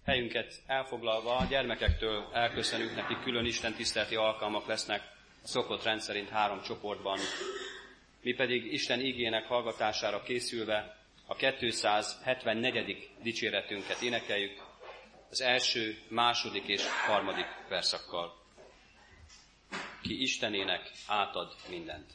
Helyünket elfoglalva a gyermekektől elköszönünk, nekik külön istentiszteleti alkalmak lesznek a szokott rendszerint 3 csoportban. Mi pedig Isten igének hallgatására készülve a 274. dicséretünket énekeljük az első, második és harmadik verszakkal. Ki Istenének átad mindent.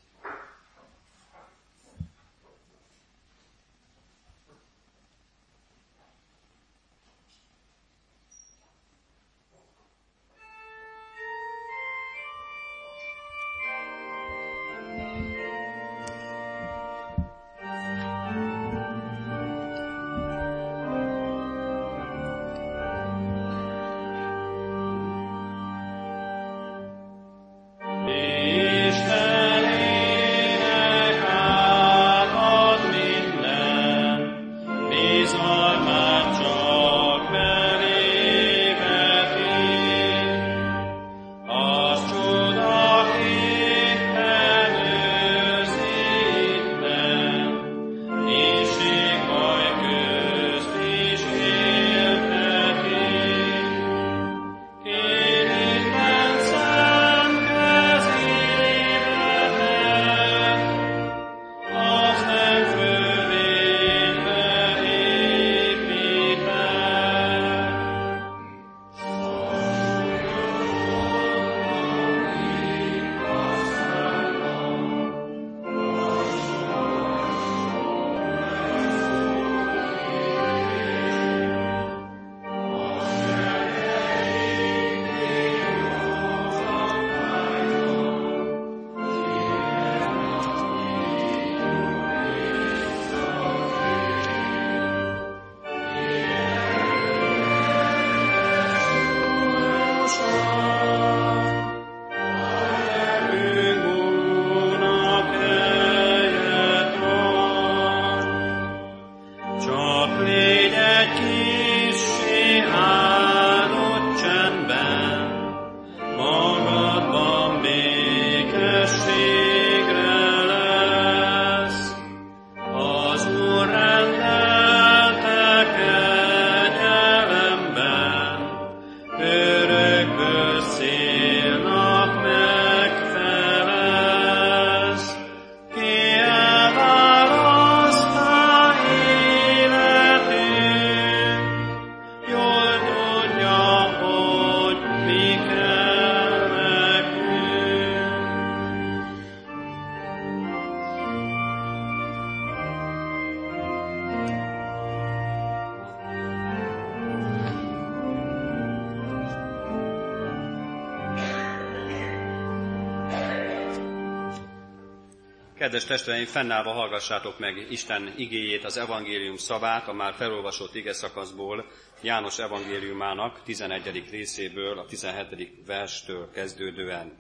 Kedves testvéreim, fennállva hallgassátok meg Isten igéjét, az evangélium szavát, a már felolvasott igeszakaszból, János evangéliumának 11. részéből, a 17. verstől kezdődően.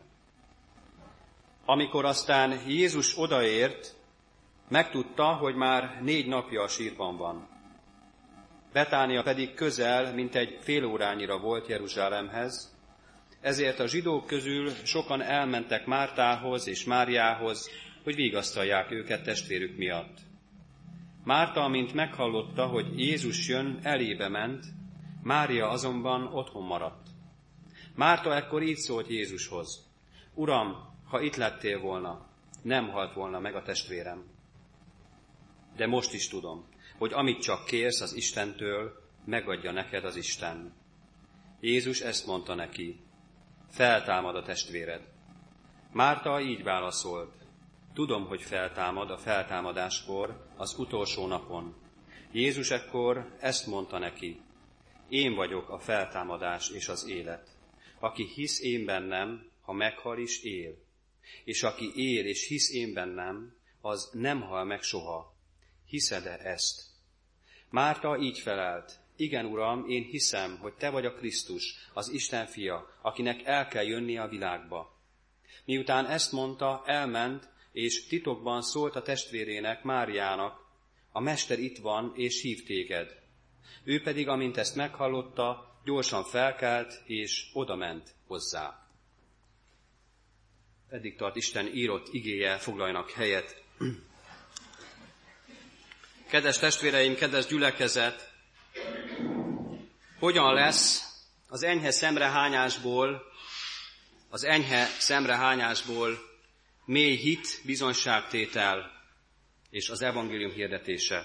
Amikor aztán Jézus odaért, megtudta, hogy már 4 napja a sírban van. Betánia pedig közel, mintegy fél órányira volt Jeruzsálemhez, ezért a zsidók közül sokan elmentek Mártához és Máriához, hogy vigasztalják őket testvérük miatt. Márta, amint meghallotta, hogy Jézus jön, elébe ment, Mária azonban otthon maradt. Márta ekkor így szólt Jézushoz: Uram, ha itt lettél volna, nem halt volna meg a testvérem. De most is tudom, hogy amit csak kérsz az Istentől, megadja neked az Isten. Jézus ezt mondta neki: feltámad a testvéred. Márta így válaszolt: tudom, hogy feltámad a feltámadáskor, az utolsó napon. Jézus ekkor ezt mondta neki: én vagyok a feltámadás és az élet. Aki hisz én bennem, ha meghal is él. És aki él és hisz én bennem, az nem hal meg soha. Hiszed-e ezt? Márta így felelt: igen, Uram, én hiszem, hogy te vagy a Krisztus, az Isten fia, akinek el kell jönnie a világba. Miután ezt mondta, elment, és titokban szólt a testvérének, Máriának: a Mester itt van, és hív téged. Ő pedig, amint ezt meghallotta, gyorsan felkelt, és odament hozzá. Eddig tart Isten írott igéje, foglaljanak helyet. Kedves testvéreim, kedves gyülekezet! Hogyan lesz az enyhe szemrehányásból mély hit, bizonyságtétel és az evangélium hirdetése.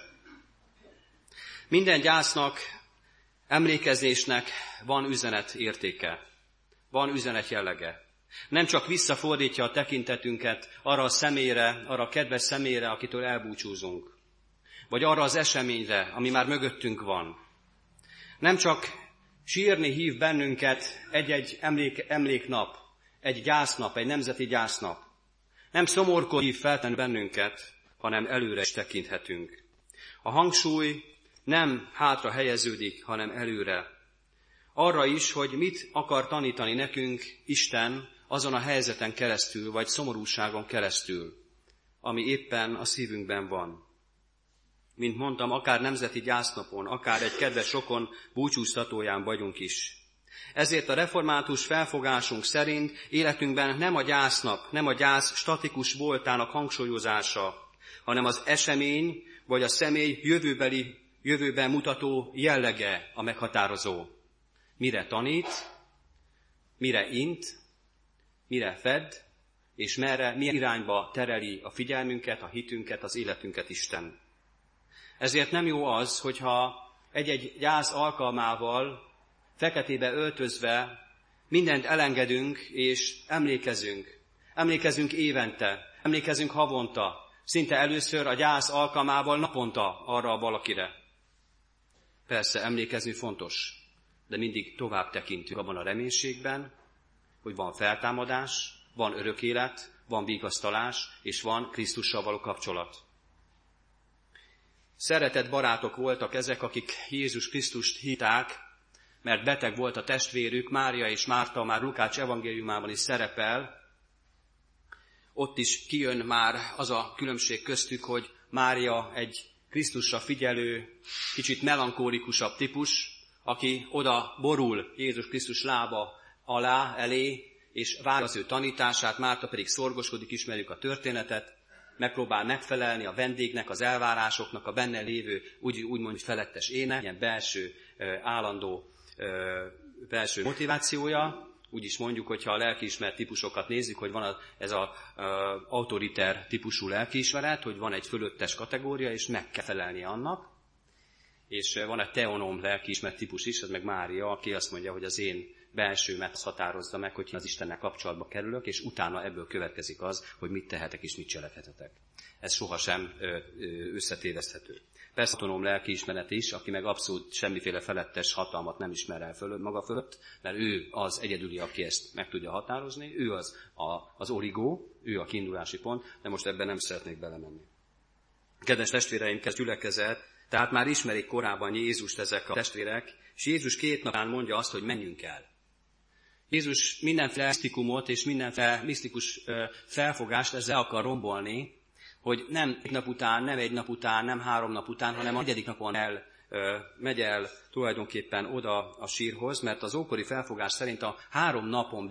Minden gyásznak, emlékezésnek van üzenet értéke, van üzenet jellege. Nem csak visszafordítja a tekintetünket arra a személyre, arra a kedves személyre, akitől elbúcsúzunk, vagy arra az eseményre, ami már mögöttünk van. Nem csak sírni hív bennünket egy-egy emléknap, egy gyásznap, egy nemzeti gyásznap. Nem szomorkod hív feltenni bennünket, hanem előre is tekinthetünk. A hangsúly nem hátra helyeződik, hanem előre. Arra is, hogy mit akar tanítani nekünk Isten azon a helyzeten keresztül, vagy szomorúságon keresztül, ami éppen a szívünkben van. Mint mondtam, akár nemzeti gyásznapon, akár egy kedves rokon búcsúztatóján vagyunk is. Ezért a református felfogásunk szerint életünkben nem a gyásznap, nem a gyász statikus voltának hangsúlyozása, hanem az esemény vagy a személy jövőben mutató jellege a meghatározó. Mire tanít, mire int, mire fed, és milyen irányba tereli a figyelmünket, a hitünket, az életünket Isten. Ezért nem jó az, hogyha egy-egy gyász alkalmával, feketébe öltözve mindent elengedünk és emlékezünk. Emlékezünk évente, emlékezünk havonta, szinte először a gyász alkalmával naponta arra a valakire. Persze emlékezni fontos, de mindig tovább tekintünk abban a reménységben, hogy van feltámadás, van örök élet, van vigasztalás, és van Krisztussal való kapcsolat. Szeretett barátok voltak ezek, akik Jézus Krisztust hitták, mert beteg volt a testvérük, Mária és Márta, már Lukács evangéliumában is szerepel. Ott is kijön már az a különbség köztük, hogy Mária egy Krisztusra figyelő, kicsit melankólikusabb típus, aki oda borul Jézus Krisztus lába alá, elé, és várja az ő tanítását, Márta pedig szorgoskodik, ismerjük a történetet, megpróbál megfelelni a vendégnek, az elvárásoknak, a benne lévő úgymond felettes ének, ilyen belső, állandó belső motivációja. Úgy is mondjuk, hogyha a lelkiismeret típusokat nézzük, hogy van ez az autoriter típusú lelkiismeret, hogy van egy fölöttes kategória, és meg kell felelnie annak. És van egy teonom lelkiismeret típus is, ez meg Mária, aki azt mondja, hogy az én belsőmet határozza meg, hogy az Istennel kapcsolatba kerülök, és utána ebből következik az, hogy mit tehetek és mit cselekedhetek. Ez sohasem összetéveszthető. Persze autonóm lelkiismeret is, aki meg abszolút semmiféle felettes hatalmat nem ismer el maga fölött, mert ő az egyedüli, aki ezt meg tudja határozni, ő az origó, ő a kiindulási pont, de most ebben nem szeretnék belemenni. Kedves testvéreim, gyülekezet, tehát már ismerik korábban Jézust ezek a testvérek, és Jézus 2 napán mondja azt, hogy menjünk el. Jézus mindenféle misztikumot és mindenféle misztikus felfogást ezzel akar rombolni, hogy nem egy nap után, nem 1 nap után, nem 3 nap után, hanem a 4. napon megy el tulajdonképpen oda a sírhoz, mert az ókori felfogás szerint a 3 napon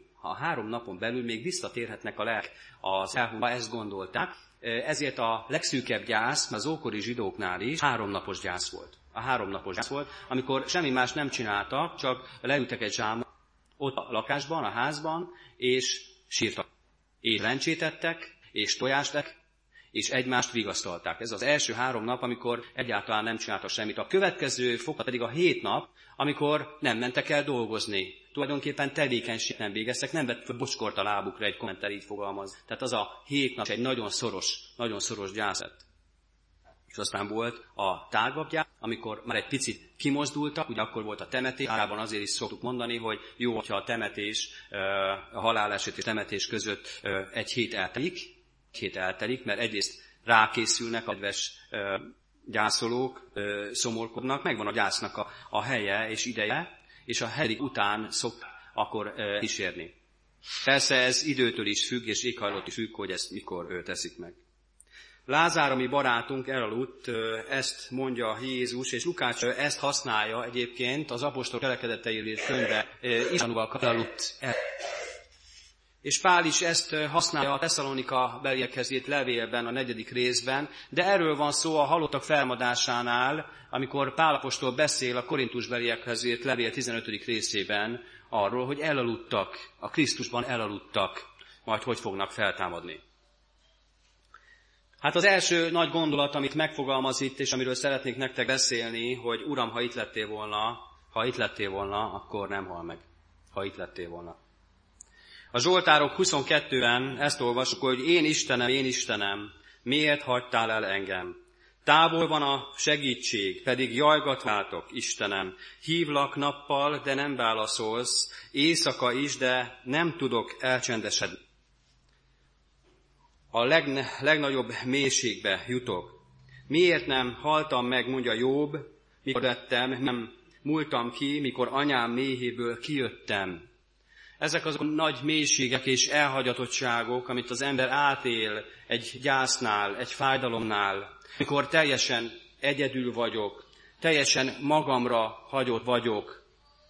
belül még visszatérhetnek a lelk az elhunytba, ezt gondolták. Ezért a legszűkebb gyász az ókori zsidóknál is 3 napos gyász volt. A 3 napos gyász volt, amikor semmi más nem csináltak, csak leültek egy zsámon, ott a lakásban, a házban, és sírtak. És lencsétettek, és tojást ettek, és egymást vigasztalták. Ez az első 3 nap, amikor egyáltalán nem csináltak semmit. A következő fokat pedig a 7 nap, amikor nem mentek el dolgozni. Tulajdonképpen tevékenységet nem végeztek, nem vett bocskort a lábukra, egy kommentár így fogalmaz. Tehát az a 7 nap egy nagyon szoros gyász lett. És aztán volt a tágabb gyász, amikor már egy picit kimozdultak, ugye akkor volt a temetés, általában azért is szoktuk mondani, hogy jó, hogyha a temetés, a haláleset és temetés között egy hét eltelik, mert egyrészt rákészülnek a kedves gyászolók, szomorkodnak, megvan a gyásznak a helye és ideje, és a 7. után akkor kísérni. Persze ez időtől is függ, és éghajlat is függ, hogy ezt mikor teszik meg. Lázár, ami barátunk, elaludt, ezt mondja Jézus, és Lukács ezt használja egyébként az apostol cselekedeteiről könyve Istvánnal elaludt el. És Pál is ezt használja a Tesszalonika beliekhez írt levélben, a 4. részben, de erről van szó a halottak felmadásánál, amikor Pál apostol beszél a Korintus beliekhez írt levél 15. részében arról, hogy elaludtak, a Krisztusban elaludtak, majd hogy fognak feltámadni. Hát az első nagy gondolat, amit megfogalmaz itt, és amiről szeretnék nektek beszélni, hogy Uram, ha itt lettél volna, akkor nem hal meg. Ha itt lettél volna. A Zsoltárok 22-ben ezt olvasjuk, hogy én Istenem, miért hagytál el engem? Távol van a segítség, pedig jajgat váltok, Istenem. Hívlak nappal, de nem válaszolsz, éjszaka is, de nem tudok elcsendesedni. A legnagyobb mélységbe jutok. Miért nem haltam meg, mondja Jobb, mikor lettem, nem múltam ki, mikor anyám méhéből kijöttem. Ezek azok nagy mélységek és elhagyatottságok, amit az ember átél egy gyásznál, egy fájdalomnál, mikor teljesen egyedül vagyok, teljesen magamra hagyott vagyok,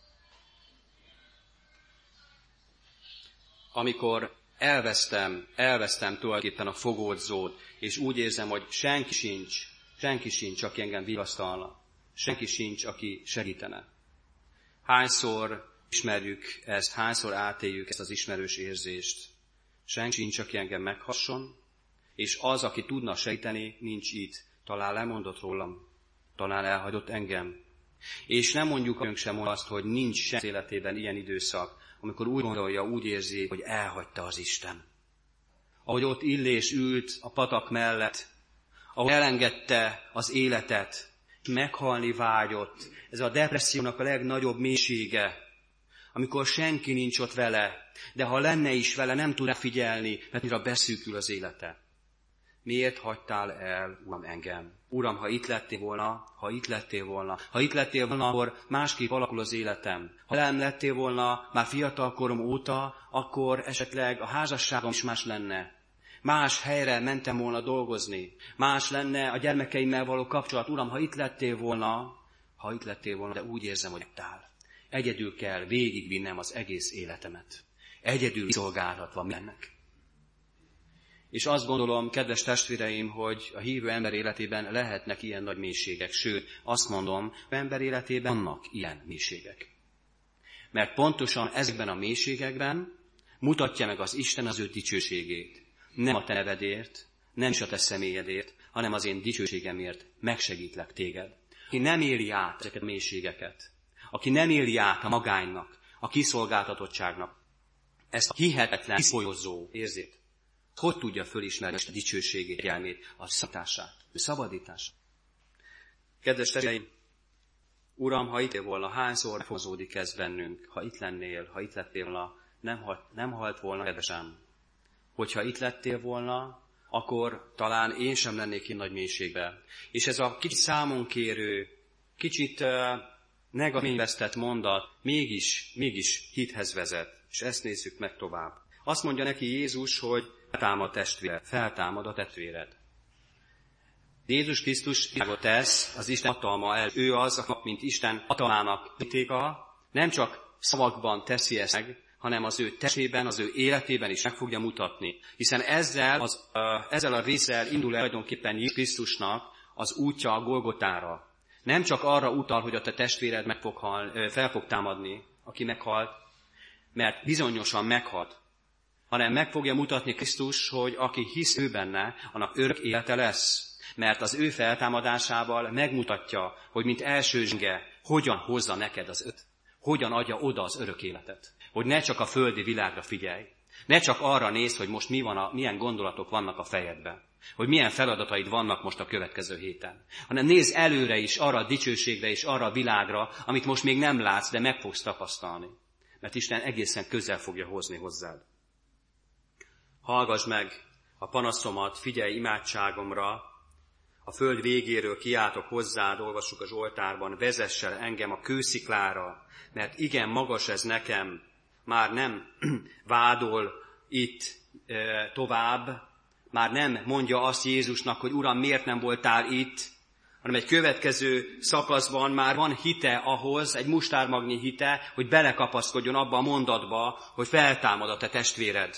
amikor elvesztem tulajdonképpen a fogódzót, és úgy érzem, hogy senki sincs, aki engem vigasztalna, senki sincs, aki segítene. Hányszor ismerjük ezt, hányszor átéljük ezt az ismerős érzést. Senki sincs, aki engem meghasson, és az, aki tudna segíteni, nincs itt. Talán lemondott rólam, talán elhagyott engem. És nem mondjuk sem azt, hogy nincs sem életében ilyen időszak, amikor úgy gondolja, úgy érzi, hogy elhagyta az Isten. Ahogy ott Illés ült a patak mellett, ahogy elengedte az életet, meghalni vágyott. Ez a depressziónak a legnagyobb mélysége, amikor senki nincs ott vele, de ha lenne is vele, nem tud figyelni, mert mire beszűkül az élete. Miért hagytál el, Uram, engem? Uram, ha itt lettél volna, akkor másképp alakul az életem. Ha nem lettél volna már fiatal korom óta, akkor esetleg a házasságom is más lenne. Más helyre mentem volna dolgozni. Más lenne a gyermekeimmel való kapcsolat. Uram, ha itt lettél volna, de úgy érzem, hogy álltál. Egyedül kell végigvinnem az egész életemet. Egyedül szolgáltatva mindennek. És azt gondolom, kedves testvéreim, hogy a hívő ember életében lehetnek ilyen nagy mélységek. Sőt, azt mondom, hogy ember életében vannak ilyen mélységek. Mert pontosan ezekben a mélységekben mutatja meg az Isten az ő dicsőségét. Nem a te nevedért, nem is a te személyedért, hanem az én dicsőségemért megsegítlek téged. Aki nem éli át ezeket a mélységeket, aki nem éli át a magánynak, a kiszolgáltatottságnak, ezt a hihetetlen kiszpolyozó érzét, hogy tudja fölismerni a dicsőségét, jelmét, a szabadítását. Kedves testvéreim, Uram, ha itt volna, hányszor hozódik ez bennünk? Ha itt lettél volna, nem halt volna, kedvesem. Hogyha itt lettél volna, akkor talán én sem lennék ki nagy mélységbe. És ez a kicsit számonkérő, kicsit negatív mondat mégis hithez vezet. És ezt nézzük meg tovább. Azt mondja neki Jézus, hogy feltámad a testvéred. Jézus Krisztus világot tesz, az Isten hatalma el. Ő az, mint Isten hatalmának vitéka, nem csak szavakban teszi ezt meg, hanem az ő testében, az ő életében is meg fogja mutatni. Hiszen ezzel a résszel indul el tulajdonképpen Jézus Krisztusnak az útja a Golgotára. Nem csak arra utal, hogy a te testvéred fel fog támadni, aki meghalt, mert bizonyosan meghalt, hanem meg fogja mutatni Krisztus, hogy aki hisz ő benne, annak örök élete lesz. Mert az ő feltámadásával megmutatja, hogy mint első zsenge, hogyan hozza neked hogyan adja oda az örök életet. Hogy ne csak a földi világra figyelj, ne csak arra nézz, hogy most milyen gondolatok vannak a fejedben, hogy milyen feladataid vannak most a következő héten, hanem nézz előre is arra a dicsőségre és arra a világra, amit most még nem látsz, de meg fogsz tapasztalni. Mert Isten egészen közel fogja hozni hozzád. Hallgass meg a panaszomat, figyelj imádságomra, a föld végéről kiáltok hozzád, olvassuk a Zsoltárban, vezess el engem a kősziklára, mert igen magas ez nekem, már nem vádol itt tovább, már nem mondja azt Jézusnak, hogy Uram, miért nem voltál itt, hanem egy következő szakaszban már van hite ahhoz, egy mustármagnyi hite, hogy belekapaszkodjon abba a mondatba, hogy feltámad a te testvéred.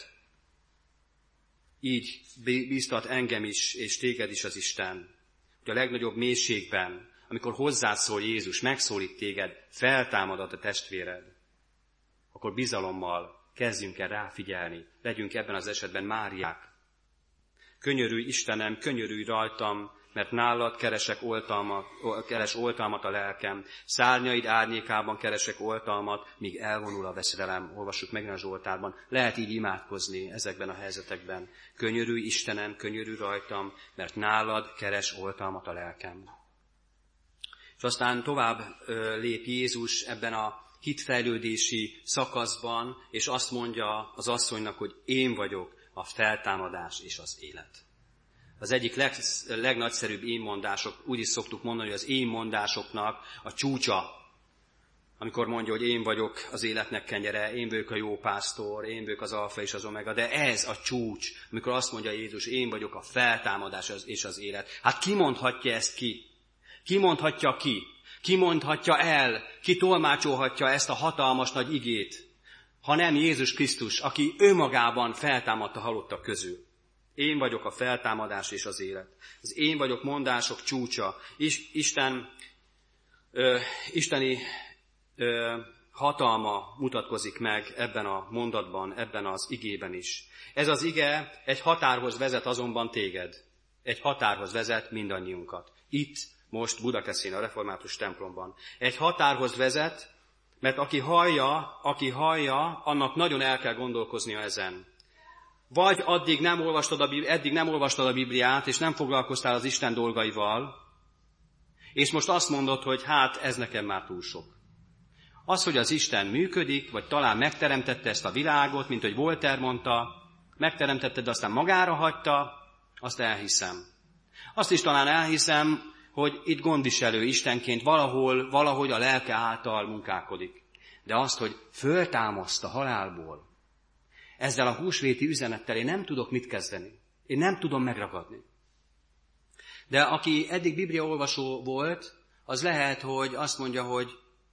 Így bíztat engem is, és téged is az Isten, hogy a legnagyobb mélységben, amikor hozzád szól Jézus, megszólít téged, feltámad a te testvéred, akkor bizalommal kezdjünk el ráfigyelni, legyünk ebben az esetben Máriák. Könyörülj Istenem, könyörülj rajtam, mert nálad keres oltalmat a lelkem, szárnyaid árnyékában keresek oltalmat, míg elvonul a veszedelem. Olvassuk meg a Zsoltárban. Lehet így imádkozni ezekben a helyzetekben. Könyörülj Istenem, könyörülj rajtam, mert nálad keres oltalmat a lelkem. És aztán tovább lép Jézus ebben a hitfejlődési szakaszban, és azt mondja az asszonynak, hogy én vagyok a feltámadás és az élet. Az egyik legnagyszerűbb énmondások, úgy is szoktuk mondani, hogy az énmondásoknak a csúcsa, amikor mondja, hogy én vagyok az életnek kenyere, én vagyok a jó pásztor, én vagyok az alfa és az omega, de ez a csúcs, amikor azt mondja Jézus, én vagyok a feltámadás és az élet. Hát ki mondhatja ezt ki? Ki mondhatja ki? Ki mondhatja el? Ki tolmácsolhatja ezt a hatalmas nagy igét? Ha nem Jézus Krisztus, aki önmagában feltámadta halottak közül. Én vagyok a feltámadás és az élet. Az én vagyok mondások csúcsa. Isteni hatalma mutatkozik meg ebben a mondatban, ebben az igében is. Ez az ige egy határhoz vezet azonban téged. Egy határhoz vezet mindannyiunkat. Itt, most Budakeszin, a református templomban. Egy határhoz vezet, mert aki hallja, annak nagyon el kell gondolkoznia ezen. Vagy eddig nem olvastad a Bibliát, és nem foglalkoztál az Isten dolgaival, és most azt mondod, hogy hát ez nekem már túl sok. Az, hogy az Isten működik, vagy talán megteremtette ezt a világot, mint hogy Voltaire mondta, megteremtette, de aztán magára hagyta, azt elhiszem. Azt is talán elhiszem, hogy itt gondviselő Istenként valahogy a lelke által munkálkodik. De azt, hogy föltámaszt a halálból, ezzel a húsvéti üzenettel én nem tudok mit kezdeni. Én nem tudom megragadni. De aki eddig bibliaolvasó volt, az lehet, hogy azt mondja, hogy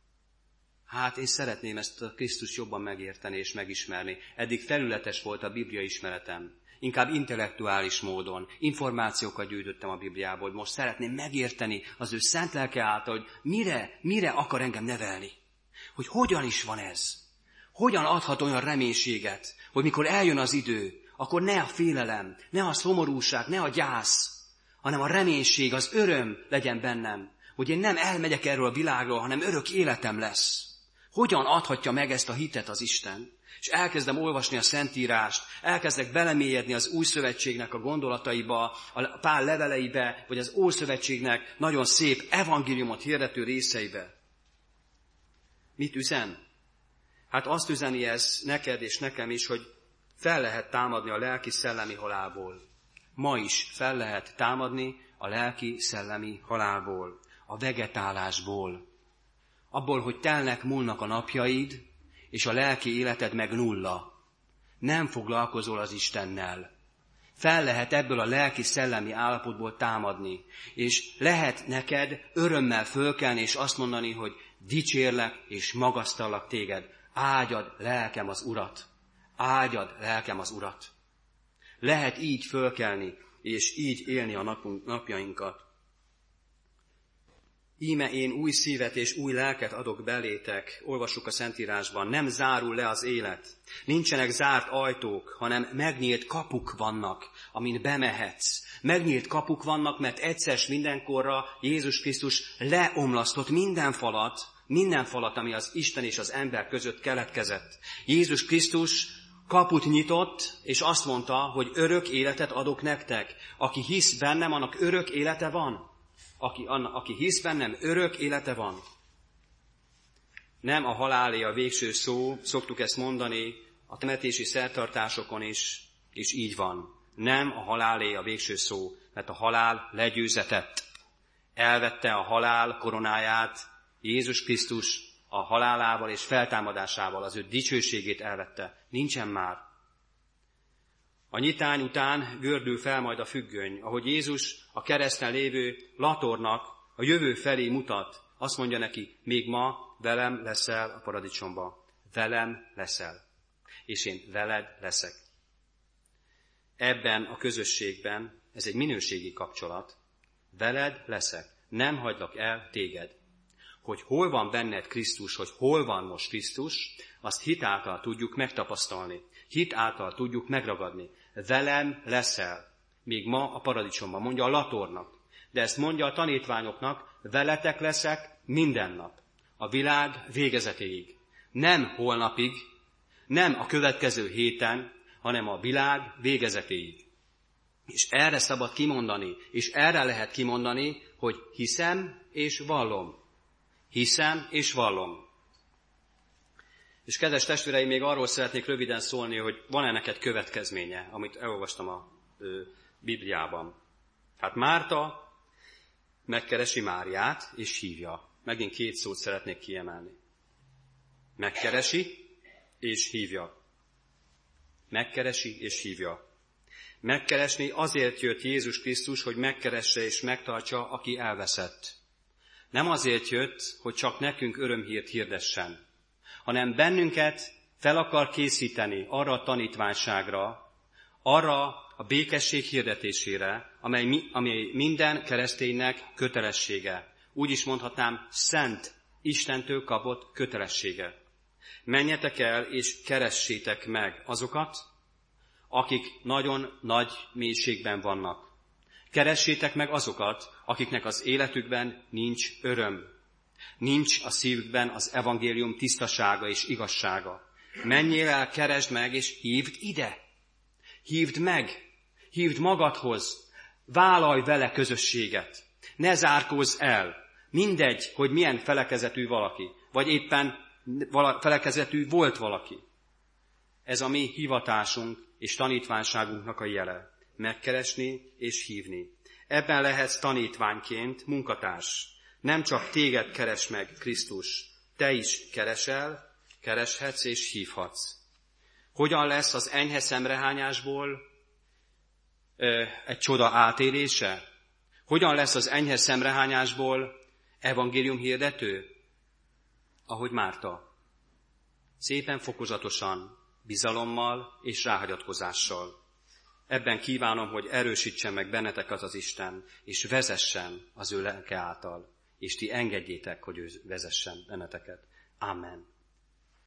hát én szeretném ezt a Krisztust jobban megérteni és megismerni. Eddig felületes volt a Biblia ismeretem. Inkább intellektuális módon. Információkat gyűjtöttem a Bibliából. Most szeretném megérteni az ő szent lelke által, hogy mire akar engem nevelni. Hogy hogyan is van ez. Hogyan adhat olyan reménységet, hogy mikor eljön az idő, akkor ne a félelem, ne a szomorúság, ne a gyász, hanem a reménység, az öröm legyen bennem, hogy én nem elmegyek erről a világról, hanem örök életem lesz. Hogyan adhatja meg ezt a hitet az Isten? És elkezdem olvasni a Szentírást, elkezdek belemélyedni az Új Szövetségnek a gondolataiba, a Pál leveleibe, vagy az Ószövetségnek nagyon szép evangéliumot hirdető részeibe. Mit üzen? Hát azt üzeni ez neked és nekem is, hogy fel lehet támadni a lelki-szellemi halálból. Ma is fel lehet támadni a lelki-szellemi halálból, a vegetálásból. Abból, hogy múlnak a napjaid, és a lelki életed meg nulla. Nem foglalkozol az Istennel. Fel lehet ebből a lelki-szellemi állapotból támadni, és lehet neked örömmel fölkelni, és azt mondani, hogy dicsérlek és magasztallak téged. Áldjad lelkem az Urat. Áldjad lelkem az Urat. Lehet így fölkelni, és így élni a napjainkat. Íme én új szívet és új lelket adok belétek, olvassuk a Szentírásban, nem zárul le az élet. Nincsenek zárt ajtók, hanem megnyílt kapuk vannak, amin bemehetsz. Megnyílt kapuk vannak, mert egyszer mindenkorra Jézus Krisztus leomlasztott minden falat, ami az Isten és az ember között keletkezett. Jézus Krisztus kaput nyitott, és azt mondta, hogy örök életet adok nektek. Aki hisz bennem, annak örök élete van. Aki hisz bennem, örök élete van. Nem a halálé a végső szó, szoktuk ezt mondani a temetési szertartásokon is, és így van. Nem a halálé a végső szó, mert a halál legyőzetett. Elvette a halál koronáját, Jézus Krisztus a halálával és feltámadásával az ő dicsőségét elvette. Nincsen már. A nyitány után gördül fel majd a függöny, ahogy Jézus a kereszten lévő latornak A jövő felé mutat, azt mondja neki, még ma velem leszel a paradicsomba. Velem leszel. És én veled leszek. Ebben a közösségben, ez egy minőségi kapcsolat, veled leszek. Nem hagylak el téged. Hogy hol van benned Krisztus, hogy hol van most Krisztus, azt hit által tudjuk megtapasztalni. Hit által tudjuk megragadni. Velem leszel. Még ma a paradicsomban, mondja a latornak. De ezt mondja a tanítványoknak, veletek leszek minden nap. A világ végezetéig. Nem holnapig, nem a következő héten, hanem a világ végezetéig. És erre szabad kimondani, és erre lehet kimondani, hogy hiszem és vallom. Hiszem és vallom. És kedves testvéreim, még arról szeretnék röviden szólni, hogy van-e neked következménye, amit elolvastam a Bibliában. Hát Márta megkeresi Máriát, és hívja. Megint 2 szót szeretnék kiemelni. Megkeresi, és hívja. Megkeresi, és hívja. Megkeresni azért jött Jézus Krisztus, hogy megkeresse és megtartsa, aki elveszett. Nem azért jött, hogy csak nekünk örömhírt hirdessen, hanem bennünket fel akar készíteni arra a tanítványságra, arra a békesség hirdetésére, amely minden kereszténynek kötelessége. Úgy is mondhatnám, szent, Istentől kapott kötelessége. Menjetek el, és keressétek meg azokat, akik nagyon nagy mélységben vannak. Keressétek meg azokat, akiknek az életükben nincs öröm. Nincs a szívükben az evangélium tisztasága és igazsága. Menjél el, keresd meg, és hívd ide. Hívd meg. Hívd magadhoz. Vállalj vele közösséget. Ne zárkózz el. Mindegy, hogy milyen felekezetű valaki, vagy éppen felekezetű volt valaki. Ez a mi hivatásunk és tanítványságunknak a jele. Megkeresni és hívni. Ebben lehetsz tanítványként munkatárs. Nem csak téged keres meg Krisztus, te is keresel, kereshetsz és hívhatsz. Hogyan lesz az enyhe szemrehányásból egy csoda átélése? Hogyan lesz az enyhe szemrehányásból evangélium hirdető? Ahogy Márta. Szépen fokozatosan, bizalommal és ráhagyatkozással. Ebben kívánom, hogy erősítsen meg benneteket az Isten, és vezessen az ő lelke által, és ti engedjétek, hogy ő vezessen benneteket. Amen.